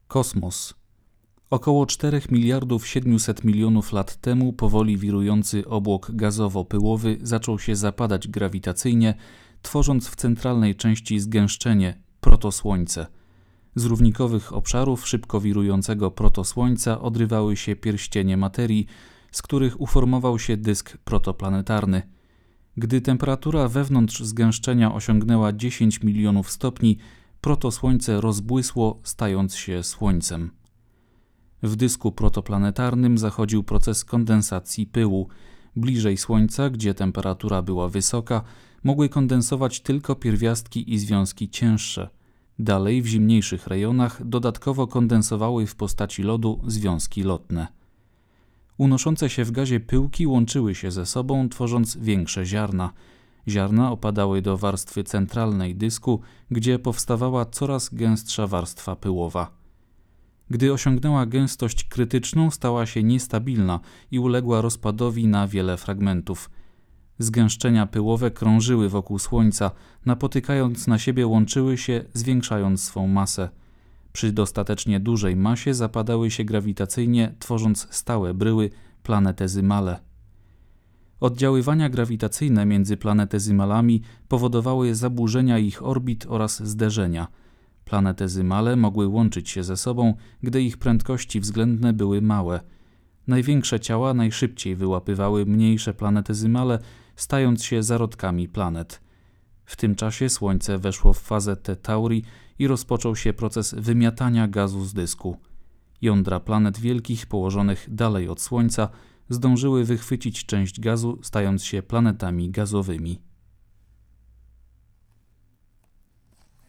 Kosmos. Około 4,7 miliardów lat temu powoli wirujący obłok gazowo-pyłowy zaczął się zapadać grawitacyjnie, tworząc w centralnej części zgęszczenie, protosłońce. Z równikowych obszarów szybko wirującego protosłońca odrywały się pierścienie materii, z których uformował się dysk protoplanetarny. Gdy temperatura wewnątrz zgęszczenia osiągnęła 10 milionów stopni, protosłońce rozbłysło, stając się Słońcem. W dysku protoplanetarnym zachodził proces kondensacji pyłu. Bliżej Słońca, gdzie temperatura była wysoka, mogły kondensować tylko pierwiastki i związki cięższe. Dalej, w zimniejszych rejonach, dodatkowo kondensowały w postaci lodu związki lotne. Unoszące się w gazie pyłki łączyły się ze sobą, tworząc większe ziarna. Ziarna opadały do warstwy centralnej dysku, gdzie powstawała coraz gęstsza warstwa pyłowa. Gdy osiągnęła gęstość krytyczną, stała się niestabilna i uległa rozpadowi na wiele fragmentów. Zgęszczenia pyłowe krążyły wokół Słońca, napotykając na siebie łączyły się, zwiększając swą masę. Przy dostatecznie dużej masie zapadały się grawitacyjnie, tworząc stałe bryły, planetezymale. Oddziaływania grawitacyjne między planetezymalami powodowały zaburzenia ich orbit oraz zderzenia. Planetezymale mogły łączyć się ze sobą, gdy ich prędkości względne były małe. Największe ciała najszybciej wyłapywały mniejsze planetezymale, stając się zarodkami planet. W tym czasie Słońce weszło w fazę T Tauri i rozpoczął się proces wymiatania gazu z dysku. Jądra planet wielkich położonych dalej od Słońca zdążyły wychwycić część gazu, stając się planetami gazowymi.